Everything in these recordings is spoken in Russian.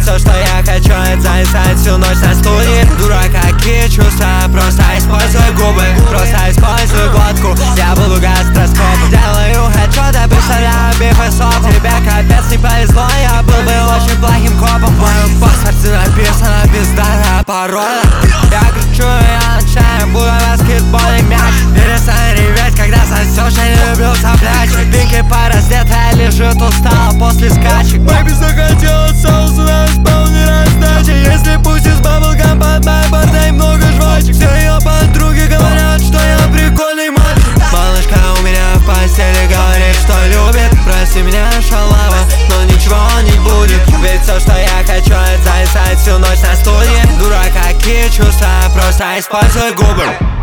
все, что я хочу, это зависать всю ночь на студии. Дура, какие чувства, просто используй губы, просто используй глотку. Я буду гастроскопом, делаю хэдшоты, представляю биф и соп. Тебе капец не повезло, я был бы очень плохим копом. В моем паспорте написано пиздатая пароля. Я кричу, я начинаю, буду баскетбольный мяч. Перестань реветь, когда сосешь, я не люблю соплячек. Пинки пораздетая лежит устала после скачек. Бэйби захотела соус, у нас полный раздача. Если пусть из баблгам под моей бордой много жвачек. Все ее подруги говорят, что я прикольный мальчик. Малышка у меня в постели говорит, что любит. Прости меня, шалава, но ничего не будет. Ведь все, что я хочу, это зависать всю ночь на студии. Дура, какие чувства, просто используй губы.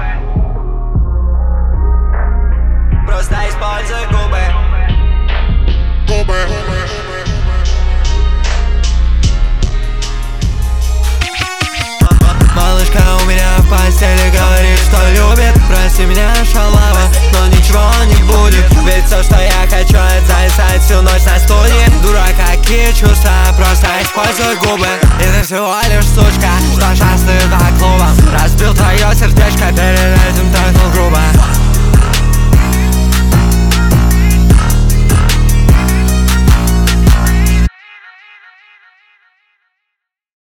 Просто используй губы. Малышка у меня в постели говорит, что любит. Прости меня, шалава, но ничего не будет. Ведь все, что я хочу, это зависать всю ночь на студии. Дура, какие чувства, просто используй губы.